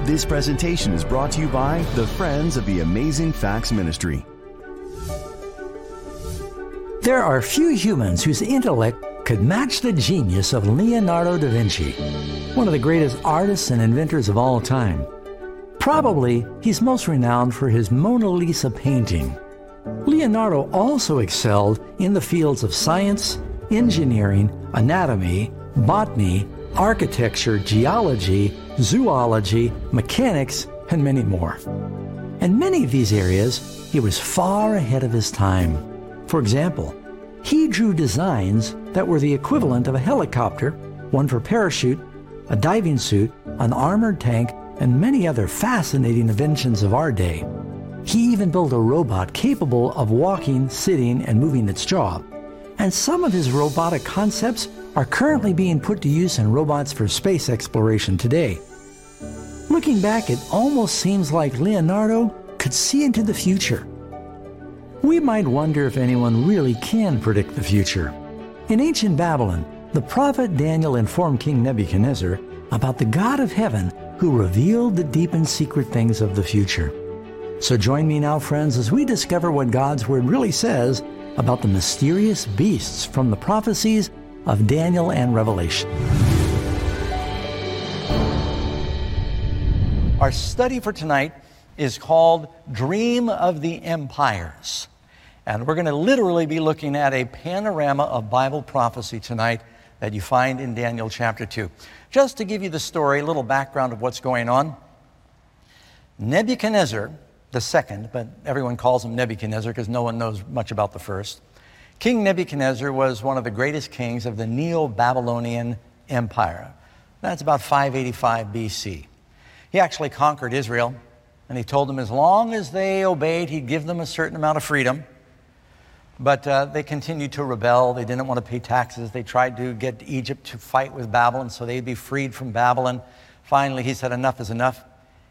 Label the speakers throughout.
Speaker 1: This presentation is brought to you by the Friends of the Amazing Facts Ministry.
Speaker 2: There are few humans whose intellect could match the genius of Leonardo da Vinci, one of the greatest artists and inventors of all time. Probably, he's most renowned for his Mona Lisa painting. Leonardo also excelled in the fields of science, engineering, anatomy, botany, architecture, geology, zoology, mechanics, and many more. In many of these areas, he was far ahead of his time. For example, he drew designs that were the equivalent of a helicopter, one for parachute, a diving suit, an armored tank, and many other fascinating inventions of our day. He even built a robot capable of walking, sitting, and moving its jaw. And some of his robotic concepts are currently being put to use in robots for space exploration today. Looking back, it almost seems like Leonardo could see into the future. We might wonder if anyone really can predict the future. In ancient Babylon, the prophet Daniel informed King Nebuchadnezzar about the God of heaven who revealed the deep and secret things of the future. So join me now, friends, as we discover what God's Word really says about the mysterious beasts from the prophecies of Daniel and Revelation. Our study for tonight is called Dream of the Empires. And we're going to literally be looking at a panorama of Bible prophecy tonight that you find in Daniel chapter 2. Just to give you the story, a little background of what's going on. Nebuchadnezzar the second, but everyone calls him Nebuchadnezzar because no one knows much about the first. King Nebuchadnezzar was one of the greatest kings of the Neo-Babylonian Empire. That's about 585 BC. He actually conquered Israel, and he told them as long as they obeyed, he'd give them a certain amount of freedom. But they continued to rebel. They didn't want to pay taxes. They tried to get Egypt to fight with Babylon so they'd be freed from Babylon. Finally, he said, enough is enough.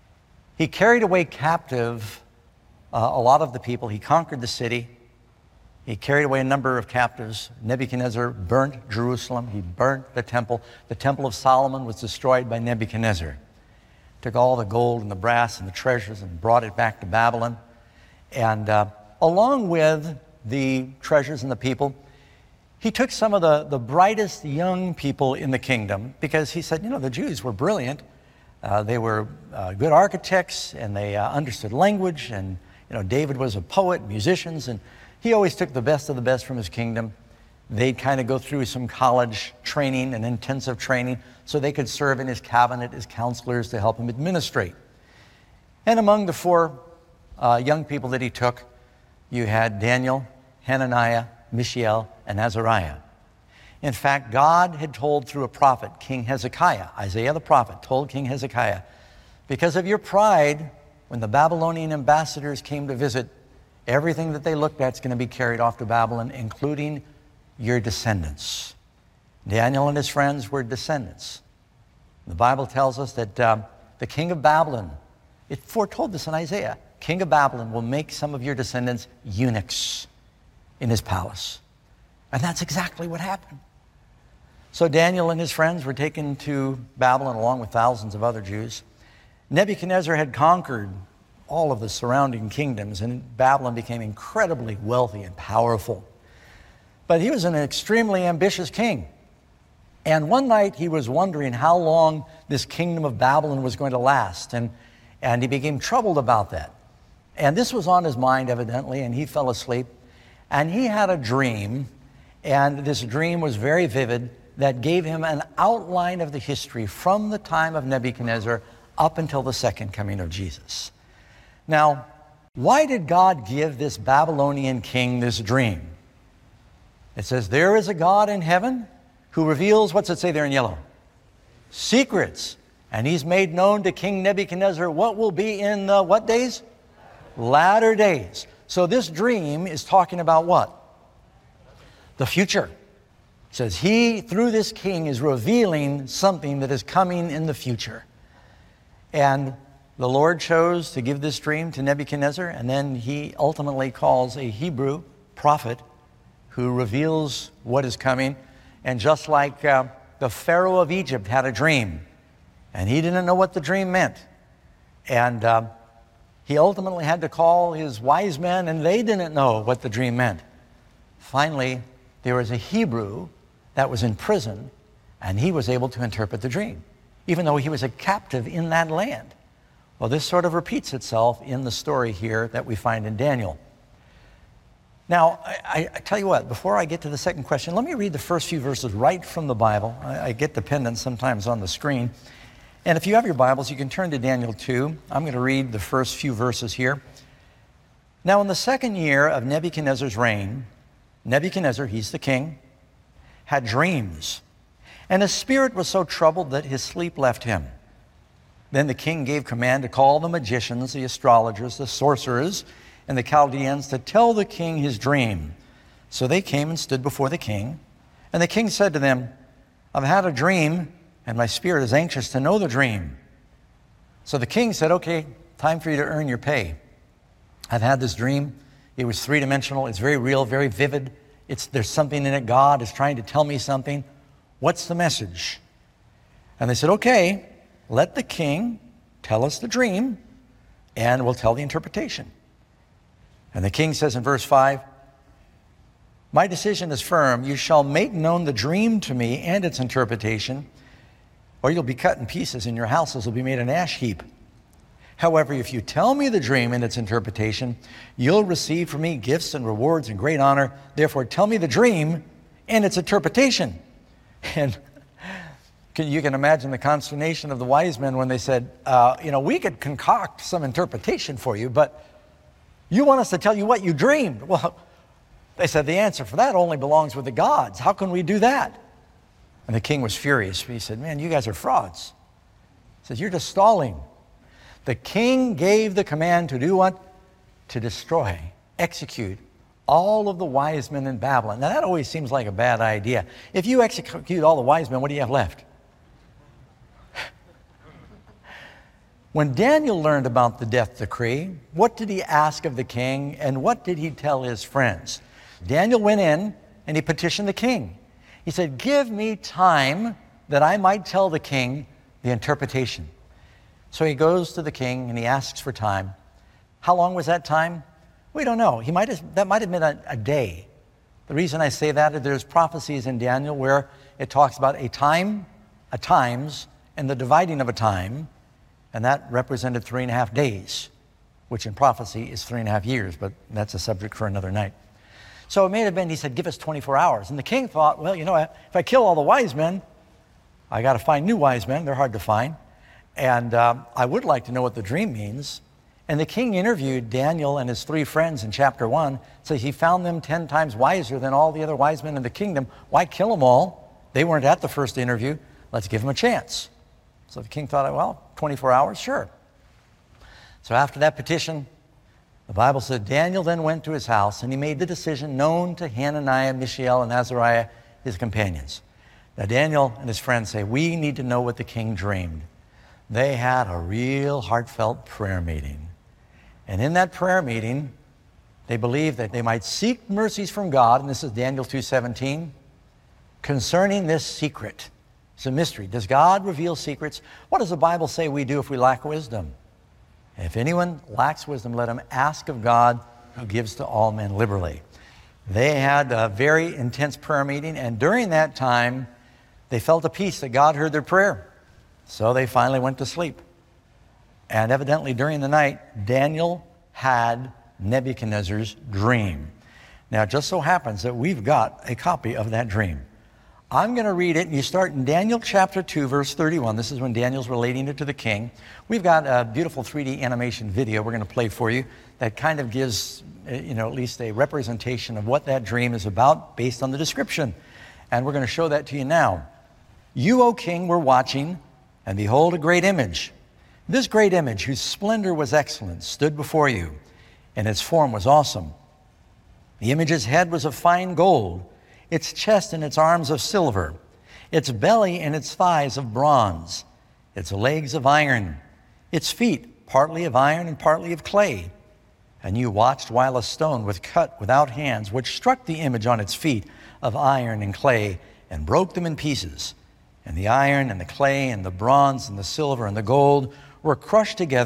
Speaker 2: He carried away captive a lot of the people. He conquered the city. He carried away a number of captives. Nebuchadnezzar burnt Jerusalem. He burnt the temple. The temple of Solomon was destroyed by Nebuchadnezzar. Took all the gold and the brass and the treasures and brought it back to Babylon. And along with the treasures and the people, he took some of the brightest young people in the kingdom because he said, the Jews were brilliant. They were good architects, and they understood language, and David was a poet, musicians, and he always took the best of the best from his kingdom. They'd kind of go through some college training and intensive training so they could serve in his cabinet as counselors to help him administrate. And among the four young people that he took, you had Daniel, Hananiah, Mishael, and Azariah. In fact, God had told through a prophet, King Hezekiah, Isaiah the prophet told King Hezekiah, because of your pride, when the Babylonian ambassadors came to visit, everything that they looked at is going to be carried off to Babylon, including your descendants. Daniel and his friends were descendants. The Bible tells us that the king of Babylon, it foretold this in Isaiah, king of Babylon will make some of your descendants eunuchs in his palace. And that's exactly what happened. So Daniel and his friends were taken to Babylon along with thousands of other Jews. Nebuchadnezzar had conquered all of the surrounding kingdoms, and Babylon became incredibly wealthy and powerful. But he was an extremely ambitious king. And one night he was wondering how long this kingdom of Babylon was going to last, and he became troubled about that. And this was on his mind, evidently, and he fell asleep. And he had a dream, and this dream was very vivid, that gave him an outline of the history from the time of Nebuchadnezzar up until the second coming of Jesus. Now, why did God give this Babylonian king this dream? It says, there is a God in heaven who reveals, what's it say there in yellow? Secrets. And he's made known to King Nebuchadnezzar what will be in the what days? Latter days. So this dream is talking about what? The future. It says he, through this king, is revealing something that is coming in the future. And the Lord chose to give this dream to Nebuchadnezzar, and then he ultimately calls a Hebrew prophet who reveals what is coming. And just like the Pharaoh of Egypt had a dream, and he didn't know what the dream meant. And he ultimately had to call his wise men, and they didn't know what the dream meant. Finally, there was a Hebrew that was in prison, and he was able to interpret the dream, even though he was a captive in that land. Well, this sort of repeats itself in the story here that we find in Daniel. Now, I tell you what, before I get to the second question, let me read the first few verses right from the Bible. I get dependent sometimes on the screen. And if you have your Bibles, you can turn to Daniel 2. I'm going to read the first few verses here. Now, in the second year of Nebuchadnezzar's reign, Nebuchadnezzar, he's the king, had dreams. And his spirit was so troubled that his sleep left him. Then the king gave command to call the magicians, the astrologers, the sorcerers, and the Chaldeans to tell the king his dream. So they came and stood before the king. And the king said to them, I've had a dream, and my spirit is anxious to know the dream. So the king said, okay, time for you to earn your pay. I've had this dream. It was three-dimensional. It's very real, very vivid. There's something in it. God is trying to tell me something. What's the message? And they said, okay, let the king tell us the dream, and we'll tell the interpretation. And the king says in verse 5, my decision is firm. You shall make known the dream to me and its interpretation, or you'll be cut in pieces, and your houses will be made an ash heap. However, if you tell me the dream and its interpretation, you'll receive from me gifts and rewards and great honor. Therefore, tell me the dream and its interpretation. And you can imagine the consternation of the wise men when they said, we could concoct some interpretation for you, but you want us to tell you what you dreamed. Well, they said the answer for that only belongs with the gods. How can we do that? And the king was furious. He said, man, you guys are frauds. He says, you're just stalling. The king gave the command to do what? To destroy, execute all of the wise men in Babylon. Now that always seems like a bad idea. If you execute all the wise men, what do you have left? When Daniel learned about the death decree, what did he ask of the king, and what did he tell his friends? Daniel went in and he petitioned the king. He said, give me time that I might tell the king the interpretation. So he goes to the king and he asks for time. How long was that time? We don't know. That might have been a day. The reason I say that is there's prophecies in Daniel where it talks about a time, a times, and the dividing of a time. And that represented 3.5 days, which in prophecy is 3.5 years, but that's a subject for another night. So it may have been, he said, give us 24 hours. And the king thought, well, if I kill all the wise men, I got to find new wise men. They're hard to find. And I would like to know what the dream means. And the king interviewed Daniel and his 3 friends in chapter 1. So he found them 10 times wiser than all the other wise men in the kingdom. Why kill them all? They weren't at the first interview. Let's give them a chance. So the king thought, well, 24 hours, sure. So after that petition, the Bible said Daniel then went to his house and he made the decision known to Hananiah, Mishael, and Azariah, his companions. Now Daniel and his friends say, we need to know what the king dreamed. They had a real heartfelt prayer meeting. And in that prayer meeting, they believed that they might seek mercies from God, and this is Daniel 2:17, concerning this secret. It's a mystery. Does God reveal secrets? What does the Bible say we do if we lack wisdom? If anyone lacks wisdom, let him ask of God, who gives to all men liberally. They had a very intense prayer meeting, and during that time, they felt a peace that God heard their prayer. So they finally went to sleep. And evidently during the night, Daniel had Nebuchadnezzar's dream. Now it just so happens that we've got a copy of that dream. I'm going to read it, and you start in Daniel chapter 2, verse 31. This is when Daniel's relating it to the king. We've got a beautiful 3D animation video we're going to play for you that kind of gives, at least a representation of what that dream is about based on the description. And we're going to show that to you now. You, O king, were watching, and behold, a great image. This great image, whose splendor was excellent, stood before you, and its form was awesome. The image's head was of fine gold, its chest and its arms of silver, its belly and its thighs of bronze, its legs of iron, its feet partly of iron and partly of clay. And you watched while a stone was cut without hands, which struck the image on its feet of iron and clay, and broke them in pieces. And the iron and the clay and the bronze and the silver and the gold were crushed together,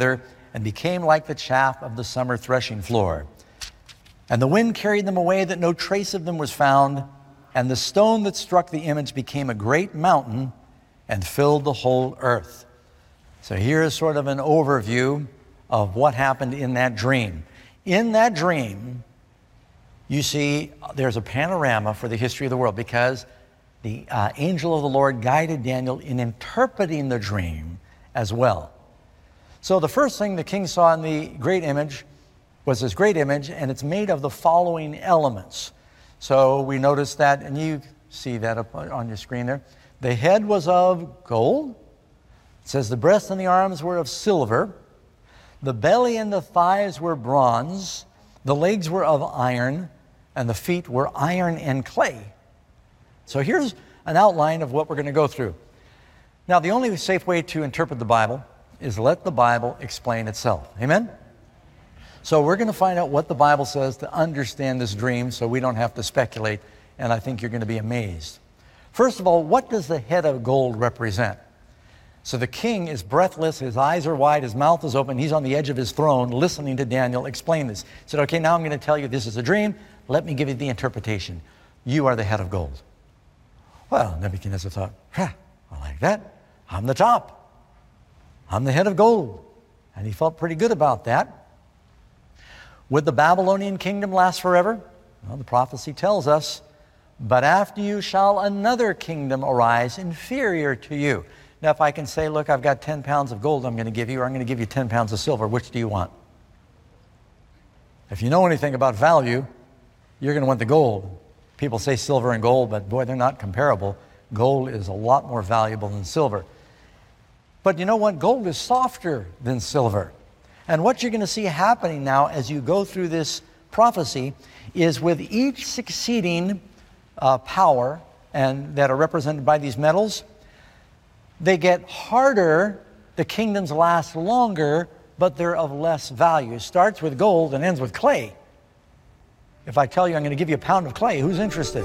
Speaker 2: and became like the chaff of the summer threshing floor. And the wind carried them away that no trace of them was found, and the stone that struck the image became a great mountain and filled the whole earth. So here is sort of an overview of what happened in that dream. In that dream, you see there's a panorama for the history of the world, because the angel of the Lord guided Daniel in interpreting the dream as well. So the first thing the king saw in the great image was this great image, and it's made of the following elements. So we notice that, and you see that up on your screen there. The head was of gold. It says the breast and the arms were of silver. The belly and the thighs were bronze. The legs were of iron, and the feet were iron and clay. So here's an outline of what we're going to go through. Now, the only safe way to interpret the Bible is let the Bible explain itself. Amen? So we're going to find out what the Bible says to understand this dream, so we don't have to speculate, and I think you're going to be amazed. First of all, what does the head of gold represent? So the king is breathless, his eyes are wide, his mouth is open, he's on the edge of his throne listening to Daniel explain this. He said, okay, now I'm going to tell you this is a dream. Let me give you the interpretation. You are the head of gold. Well, Nebuchadnezzar thought, I like that. I'm the top. I'm the head of gold. And he felt pretty good about that. Would the Babylonian kingdom last forever? Well, the prophecy tells us, but after you shall another kingdom arise inferior to you. Now, if I can say, look, I've got 10 pounds of gold I'm going to give you, or I'm going to give you 10 pounds of silver, which do you want? If you know anything about value, you're going to want the gold. People say silver and gold, but boy, they're not comparable. Gold is a lot more valuable than silver. But you know what? Gold is softer than silver. And what you're going to see happening now as you go through this prophecy is with each succeeding power and that are represented by these metals, they get harder, the kingdoms last longer, but they're of less value. It starts with gold and ends with clay. If I tell you I'm going to give you a pound of clay, who's interested?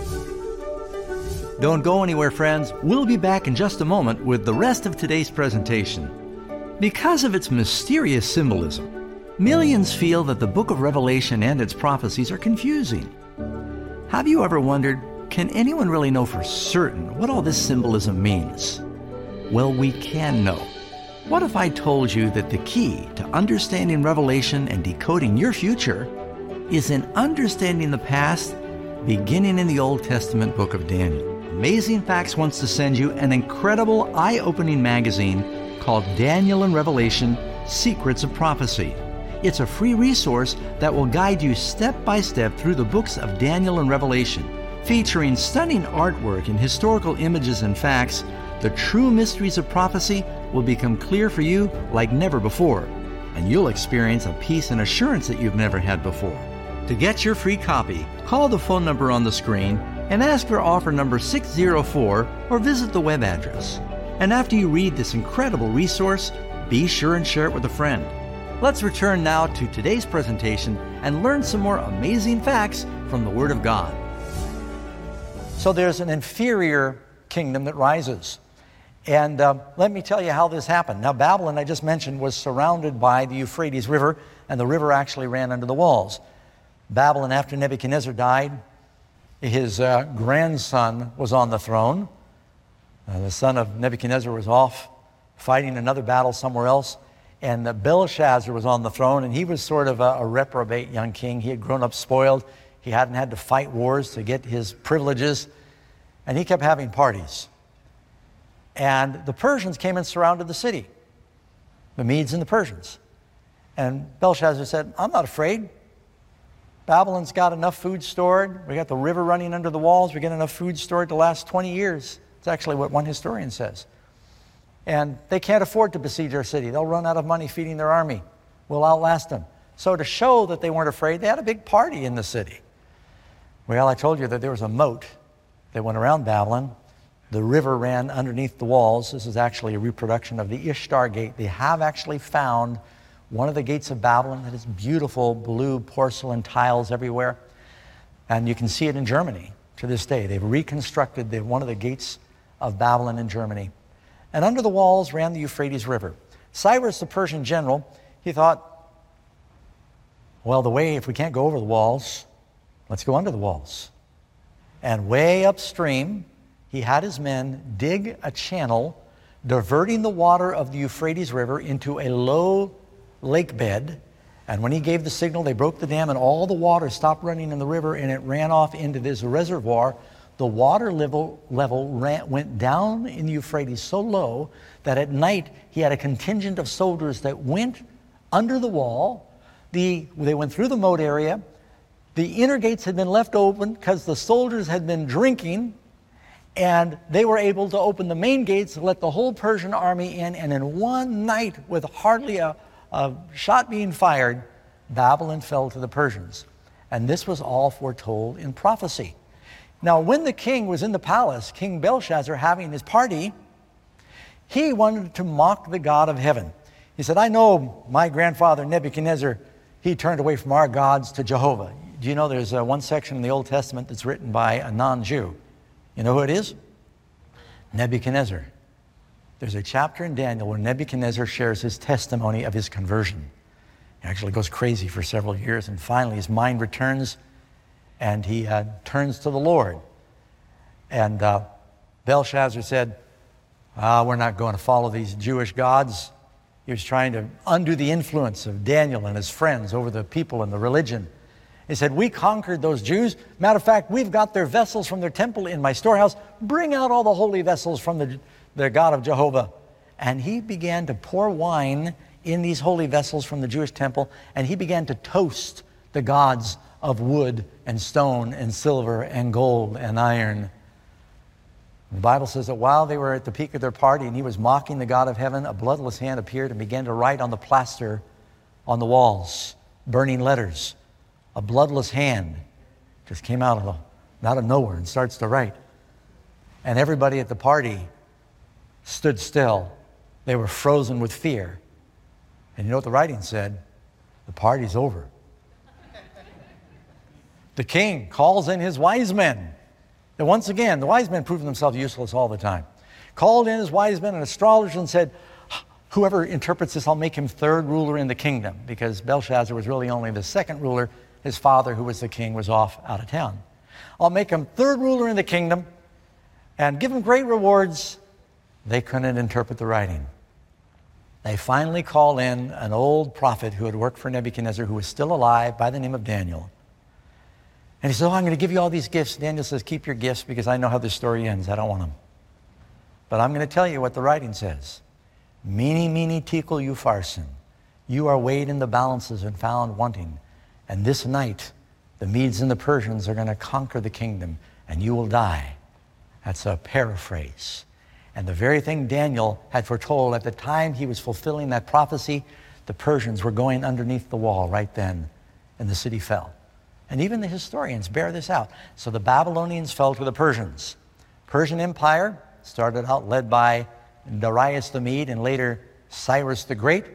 Speaker 2: Don't go anywhere, friends. We'll be back in just a moment with the rest of today's presentation. Because of its mysterious symbolism, millions feel that the book of Revelation and its prophecies are confusing. Have you ever wondered, can anyone really know for certain what all this symbolism means? Well, we can know. What if I told you that the key to understanding Revelation and decoding your future is in understanding the past, beginning in the Old Testament book of Daniel? Amazing Facts wants to send you an incredible, eye-opening magazine called Daniel and Revelation: Secrets of Prophecy. It's a free resource that will guide you step by step through the books of Daniel and Revelation. Featuring stunning artwork and historical images and facts, the true mysteries of prophecy will become clear for you like never before, and you'll experience a peace and assurance that you've never had before. To get your free copy, call the phone number on the screen and ask for offer number 604 or visit the web address. And after you read this incredible resource, be sure and share it with a friend. Let's return now to today's presentation and learn some more amazing facts from the Word of God. So there's an inferior kingdom that rises. And let me tell you how this happened. Now, Babylon, I just mentioned, was surrounded by the Euphrates River, and the river actually ran under the walls. Babylon, after Nebuchadnezzar died, his grandson was on the throne. The son of Nebuchadnezzar was off fighting another battle somewhere else, and Belshazzar was on the throne, and he was sort of a reprobate young king. He had grown up spoiled. He hadn't had to fight wars to get his privileges, and he kept having parties. And the Persians came and surrounded the city, the Medes and the Persians. And Belshazzar said, I'm not afraid. Babylon's got enough food stored. We got the river running under the walls. We got enough food stored to last 20 years. It's actually what one historian says. And they can't afford to besiege our city. They'll run out of money feeding their army. We'll outlast them. So to show that they weren't afraid, they had a big party in the city. Well, I told you that there was a moat that went around Babylon. The river ran underneath the walls. This is actually a reproduction of the Ishtar Gate. They have actually found one of the gates of Babylon that has beautiful blue porcelain tiles everywhere. And you can see it in Germany to this day. They've reconstructed one of the gates of Babylon in Germany. And under the walls ran the Euphrates River. Cyrus, the Persian general, he thought, well, if we can't go over the walls, let's go under the walls. And way upstream, he had his men dig a channel, diverting the water of the Euphrates River into a low lake bed. And when he gave the signal, they broke the dam and all the water stopped running in the river and it ran off into this reservoir. The water level went down in the Euphrates so low that at night he had a contingent of soldiers that went under the wall. They went through the moat area. The inner gates had been left open because the soldiers had been drinking, and they were able to open the main gates and let the whole Persian army in. And in one night, with hardly a shot being fired, Babylon fell to the Persians. And this was all foretold in prophecy. Now, when the king was in the palace, King Belshazzar having his party, he wanted to mock the God of heaven. He said, I know my grandfather Nebuchadnezzar, he turned away from our gods to Jehovah. Do you know there's one section in the Old Testament that's written by a non-Jew? You know who it is? Nebuchadnezzar. There's a chapter in Daniel where Nebuchadnezzar shares his testimony of his conversion. He actually goes crazy for several years, and finally his mind returns, and he turns to the Lord. And Belshazzar said, we're not going to follow these Jewish gods. He was trying to undo the influence of Daniel and his friends over the people and the religion. He said, we conquered those Jews. Matter of fact, we've got their vessels from their temple in my storehouse. Bring out all the holy vessels from the God of Jehovah. And he began to pour wine in these holy vessels from the Jewish temple, and he began to toast the gods of wood and stone and silver and gold and iron. The Bible says that while they were at the peak of their party and he was mocking the God of heaven, a bloodless hand appeared and began to write on the plaster on the walls, burning letters. A bloodless hand just came out of nowhere and starts to write. And everybody at the party stood still. They were frozen with fear. And you know what the writing said? The party's over. The king calls in his wise men. And once again, the wise men proved themselves useless all the time. Called in his wise men and astrologers and said, whoever interprets this, I'll make him third ruler in the kingdom. Because Belshazzar was really only the second ruler. His father, who was the king, was off out of town. I'll make him third ruler in the kingdom and give him great rewards. They couldn't interpret the writing. They finally call in an old prophet who had worked for Nebuchadnezzar, who was still alive, by the name of Daniel. And he said, I'm going to give you all these gifts. Daniel says, keep your gifts because I know how this story ends. I don't want them. But I'm going to tell you what the writing says. Mene, mene, tekel, upharsin. You are weighed in the balances and found wanting. And this night, the Medes and the Persians are going to conquer the kingdom, and you will die. That's a paraphrase. And the very thing Daniel had foretold at the time he was fulfilling that prophecy, the Persians were going underneath the wall right then, and the city fell. And even the historians bear this out. So the Babylonians fell to the Persians. Persian Empire started out led by Darius the Mede and later Cyrus the Great.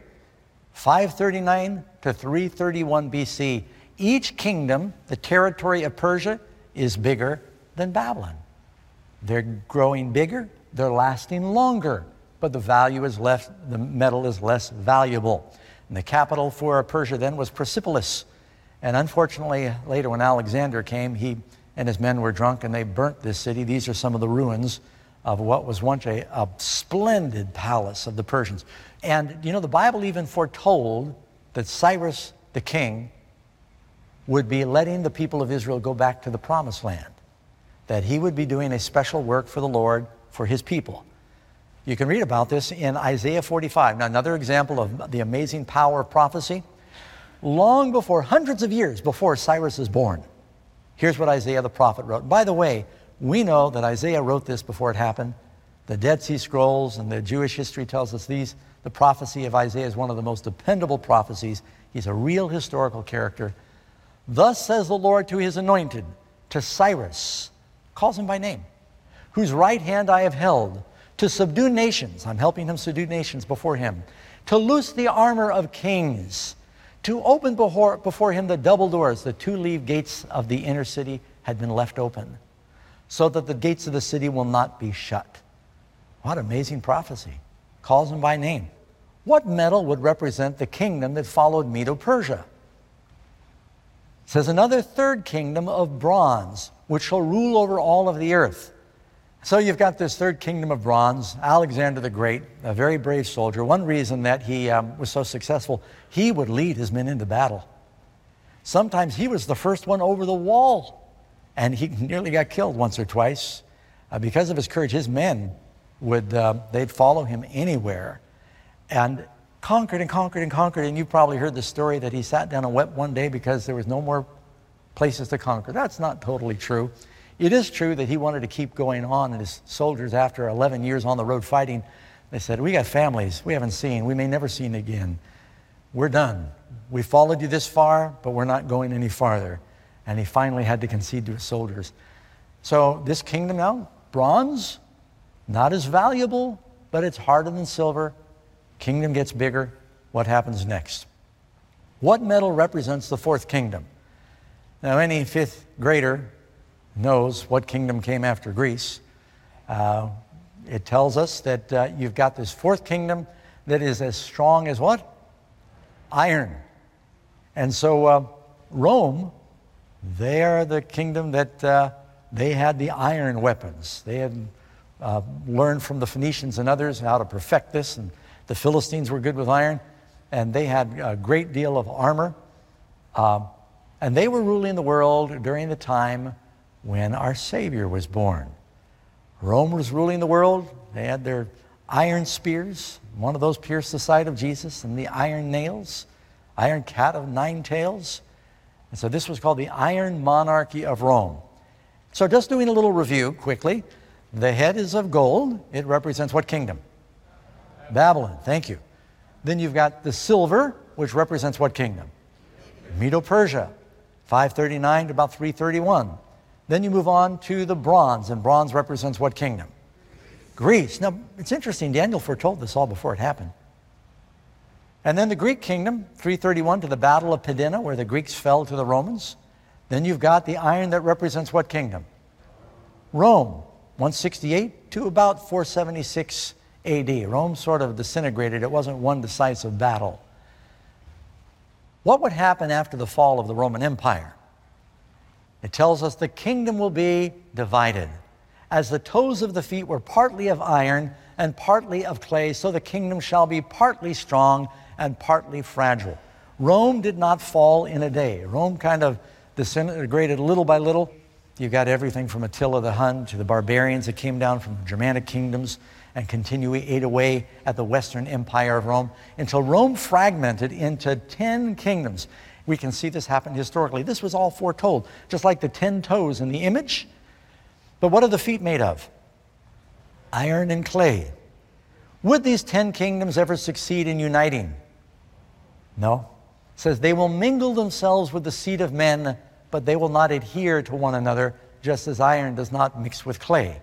Speaker 2: 539 to 331 BC. Each kingdom, the territory of Persia, is bigger than Babylon. They're growing bigger, they're lasting longer, but the metal is less valuable. And the capital for Persia then was Persepolis. And unfortunately, later when Alexander came, he and his men were drunk and they burnt this city. These are some of the ruins of what was once a splendid palace of the Persians. And you know, the Bible even foretold that Cyrus the king would be letting the people of Israel go back to the promised land, that he would be doing a special work for the Lord, for his people. You can read about this in Isaiah 45. Now, another example of the amazing power of prophecy. Long before, hundreds of years before Cyrus is born, here's what Isaiah the prophet wrote. By the way, we know that Isaiah wrote this before it happened. The Dead Sea Scrolls and the Jewish history tells us the prophecy of Isaiah is one of the most dependable prophecies. He's a real historical character. Thus says the Lord to his anointed, to Cyrus, calls him by name, whose right hand I have held, to subdue nations. I'm helping him subdue nations before him. To loose the armor of kings. To open before him the double doors. The two-leaved gates of the inner city had been left open, so that the gates of the city will not be shut. What amazing prophecy. Calls him by name. What metal would represent the kingdom that followed Medo-Persia? It says, another third kingdom of bronze, which shall rule over all of the earth. So you've got this third kingdom of bronze, Alexander the Great, a very brave soldier. One reason that he was so successful, he would lead his men into battle. Sometimes he was the first one over the wall, and he nearly got killed once or twice. Because of his courage, his men they'd follow him anywhere, and conquered and conquered and conquered. And you probably heard the story that he sat down and wept one day because there was no more places to conquer. That's not totally true. It is true that he wanted to keep going on, and his soldiers, after 11 years on the road fighting, they said, we got families we haven't seen, we may never see again. We're done. We followed you this far, but we're not going any farther. And he finally had to concede to his soldiers. So this kingdom now, bronze, not as valuable, but it's harder than silver. Kingdom gets bigger. What happens next? What metal represents the fourth kingdom? Now, any fifth grader knows what kingdom came after Greece. It tells us that you've got this fourth kingdom that is as strong as what? Iron. And so Rome, they are the kingdom that they had the iron weapons. They had learned from the Phoenicians and others how to perfect this, and the Philistines were good with iron, and they had a great deal of armor. And they were ruling the world during the time when our Savior was born. Rome was ruling the world. They had their iron spears. One of those pierced the side of Jesus, and the iron nails, iron cat of 9 tails. And so this was called the Iron Monarchy of Rome. So just doing a little review quickly. The head is of gold. It represents what kingdom? Babylon. Thank you. Then you've got the silver, which represents what kingdom? Medo-Persia, 539 to about 331. Then you move on to the bronze, and bronze represents what kingdom? Greece. Now, it's interesting, Daniel foretold this all before it happened. And then the Greek kingdom, 331 to the Battle of Pydna, where the Greeks fell to the Romans. Then you've got the iron that represents what kingdom? Rome, 168 to about 476 AD. Rome sort of disintegrated. It wasn't one decisive battle. What would happen after the fall of the Roman Empire? It tells us the kingdom will be divided. As the toes of the feet were partly of iron and partly of clay, so the kingdom shall be partly strong and partly fragile. Rome did not fall in a day. Rome kind of disintegrated little by little. You got everything from Attila the Hun to the barbarians that came down from the Germanic kingdoms and continually ate away at the Western Empire of Rome until Rome fragmented into 10 kingdoms. We can see this happen historically. This was all foretold, just like the 10 toes in the image. But what are the feet made of? Iron and clay. Would these 10 kingdoms ever succeed in uniting? No. It says they will mingle themselves with the seed of men, but they will not adhere to one another, just as iron does not mix with clay.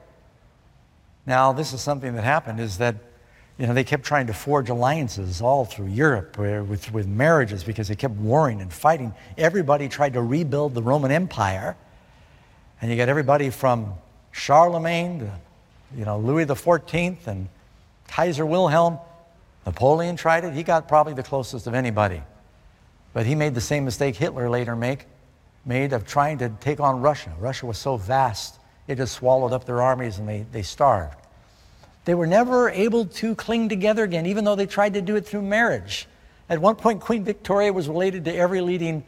Speaker 2: Now, this is something that happened, is that they kept trying to forge alliances all through Europe with marriages because they kept warring and fighting. Everybody tried to rebuild the Roman Empire. And you got everybody from Charlemagne to Louis XIV and Kaiser Wilhelm. Napoleon tried it. He got probably the closest of anybody. But he made the same mistake Hitler later made of trying to take on Russia. Russia was so vast, it just swallowed up their armies and they starved. They were never able to cling together again, even though they tried to do it through marriage. At one point, Queen Victoria was related to every leading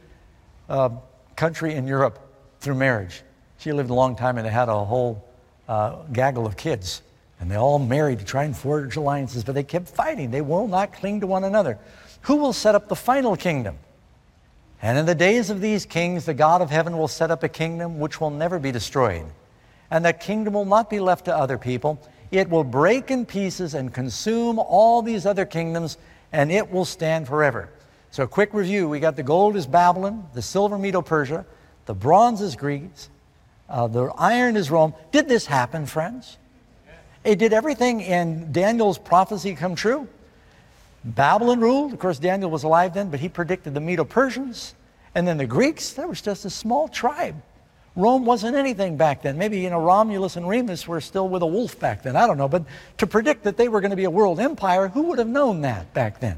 Speaker 2: country in Europe through marriage. She lived a long time and they had a whole gaggle of kids. And they all married to try and forge alliances, but they kept fighting. They will not cling to one another. Who will set up the final kingdom? And in the days of these kings, the God of heaven will set up a kingdom which will never be destroyed. And that kingdom will not be left to other people. It will break in pieces and consume all these other kingdoms, and it will stand forever. So a quick review. We got the gold is Babylon, the silver Medo-Persia, the bronze is Greece, the iron is Rome. Did this happen, friends? Did everything in Daniel's prophecy come true? Babylon ruled. Of course, Daniel was alive then, but he predicted the Medo-Persians. And then the Greeks, that was just a small tribe. Rome wasn't anything back then. Maybe, Romulus and Remus were still with a wolf back then. I don't know. But to predict that they were going to be a world empire, who would have known that back then?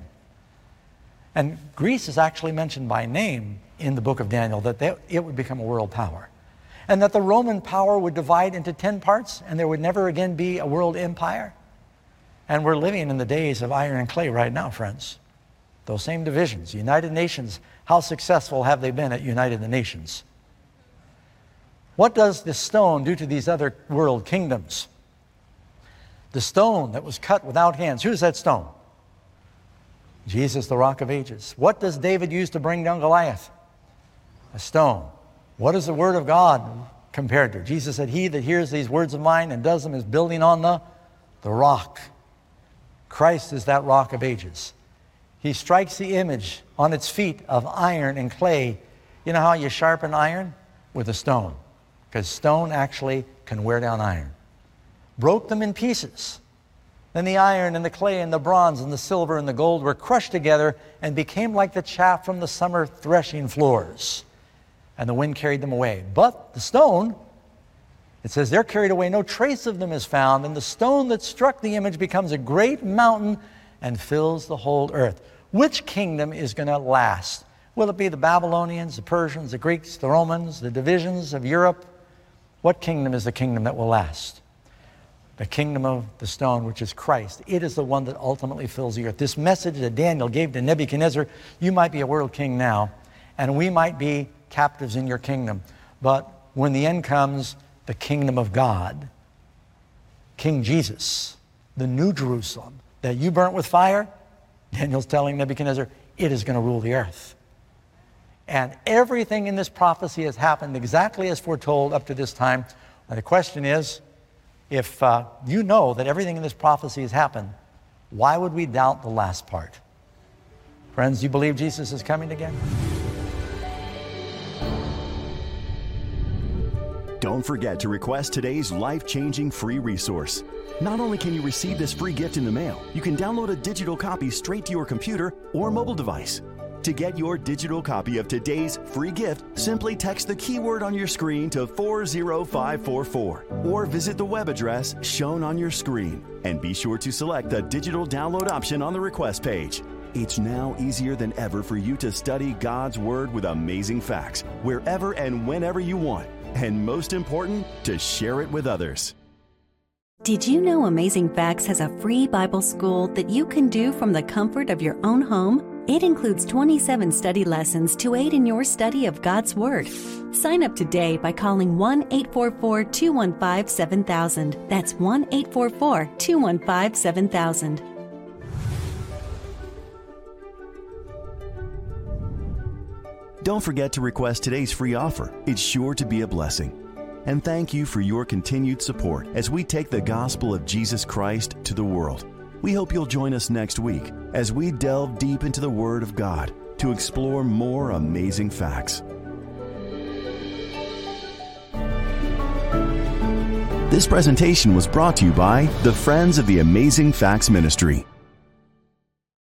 Speaker 2: And Greece is actually mentioned by name in the book of Daniel, that it would become a world power. And that the Roman power would divide into 10 parts, and there would never again be a world empire. And we're living in the days of iron and clay right now, friends. Those same divisions. United Nations, how successful have they been at United the Nations? What does this stone do to these other world kingdoms? The stone that was cut without hands. Who's that stone? Jesus, the Rock of Ages. What does David use to bring down Goliath? A stone. What is the Word of God compared to? Jesus said, he that hears these words of mine and does them is building on the rock. Christ is that Rock of Ages. He strikes the image on its feet of iron and clay. You know how you sharpen iron? With a stone. Because stone actually can wear down iron. Broke them in pieces. Then the iron and the clay and the bronze and the silver and the gold were crushed together and became like the chaff from the summer threshing floors. And the wind carried them away. But the stone, it says, they're carried away, no trace of them is found, and the stone that struck the image becomes a great mountain and fills the whole earth. Which kingdom is going to last? Will it be the Babylonians, the Persians, the Greeks, the Romans, the divisions of Europe? What kingdom is the kingdom that will last? The kingdom of the stone, which is Christ. It is the one that ultimately fills the earth. This message that Daniel gave to Nebuchadnezzar, you might be a world king now, and we might be captives in your kingdom. But when the end comes, the kingdom of God, King Jesus, the New Jerusalem, that you burnt with fire, Daniel's telling Nebuchadnezzar, it is going to rule the earth. And everything in this prophecy has happened exactly as foretold up to this time. And the question is, if you know that everything in this prophecy has happened, why would we doubt the last part? Friends, do you believe Jesus is coming again?
Speaker 1: Don't forget to request today's life-changing free resource. Not only can you receive this free gift in the mail, you can download a digital copy straight to your computer or mobile device. To get your digital copy of today's free gift, simply text the keyword on your screen to 40544 or visit the web address shown on your screen. And be sure to select the digital download option on the request page. It's now easier than ever for you to study God's Word with amazing facts wherever and whenever you want. And most important, to share it with others.
Speaker 3: Did you know Amazing Facts has a free Bible school that you can do from the comfort of your own home? It includes 27 study lessons to aid in your study of God's Word. Sign up today by calling 1-844-215-7000. That's 1-844-215-7000.
Speaker 1: Don't forget to request today's free offer. It's sure to be a blessing. And thank you for your continued support as we take the gospel of Jesus Christ to the world. We hope you'll join us next week as we delve deep into the Word of God to explore more amazing facts. This presentation was brought to you by the Friends of the Amazing Facts Ministry.